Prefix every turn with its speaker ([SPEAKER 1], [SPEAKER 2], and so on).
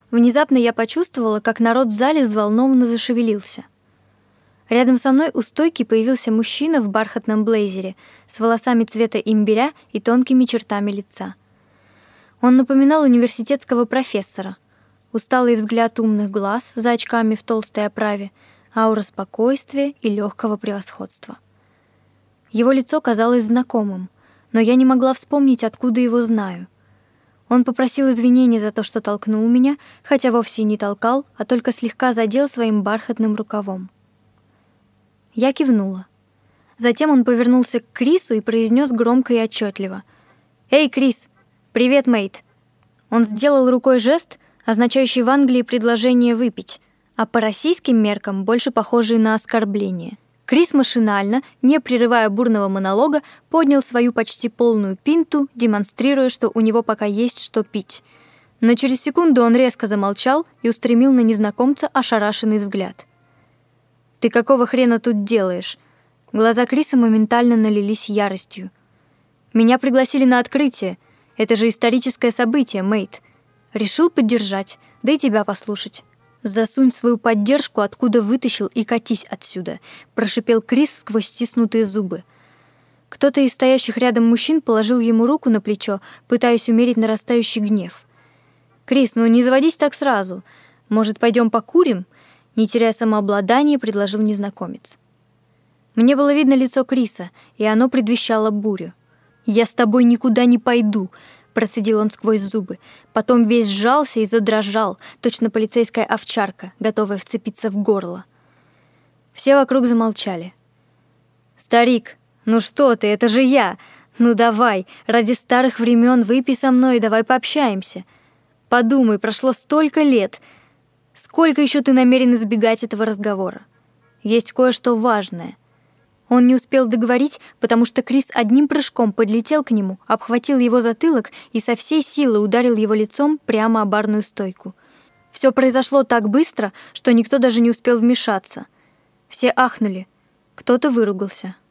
[SPEAKER 1] Внезапно я почувствовала, как народ в зале взволнованно зашевелился. Рядом со мной у стойки появился мужчина в бархатном блейзере с волосами цвета имбиря и тонкими чертами лица. Он напоминал университетского профессора. Усталый взгляд умных глаз за очками в толстой оправе, аура спокойствия и легкого превосходства. Его лицо казалось знакомым, но я не могла вспомнить, откуда его знаю. Он попросил извинения за то, что толкнул меня, хотя вовсе не толкал, а только слегка задел своим бархатным рукавом. Я кивнула. Затем он повернулся к Крису и произнес громко и отчетливо: «Эй, Крис! Привет, мейт!» Он сделал рукой жест, означающий в Англии предложение выпить, а по российским меркам больше похожий на оскорбление. Крис машинально, не прерывая бурного монолога, поднял свою почти полную пинту, демонстрируя, что у него пока есть что пить. Но через секунду он резко замолчал и устремил на незнакомца ошарашенный взгляд. «Ты какого хрена тут делаешь?» Глаза Криса моментально налились яростью. «Меня пригласили на открытие. Это же историческое событие, мейт. Решил поддержать, да и тебя послушать». «Засунь свою поддержку, откуда вытащил, и катись отсюда», — прошипел Крис сквозь стиснутые зубы. Кто-то из стоящих рядом мужчин положил ему руку на плечо, пытаясь умерить нарастающий гнев. «Крис, ну не заводись так сразу. Может, пойдем покурим?» Не теряя самообладания, предложил незнакомец. Мне было видно лицо Криса, и оно предвещало бурю. «Я с тобой никуда не пойду», — процедил он сквозь зубы. Потом весь сжался и задрожал, точно полицейская овчарка, готовая вцепиться в горло. Все вокруг замолчали. «Старик, ну что ты, это же я! Ну давай, ради старых времен выпей со мной и давай пообщаемся. Подумай, прошло столько лет. Сколько еще ты намерен избегать этого разговора? Есть кое-что важное». Он не успел договорить, потому что Крис одним прыжком подлетел к нему, обхватил его затылок и со всей силы ударил его лицом прямо о барную стойку. Все произошло так быстро, что никто даже не успел вмешаться. Все ахнули. Кто-то выругался.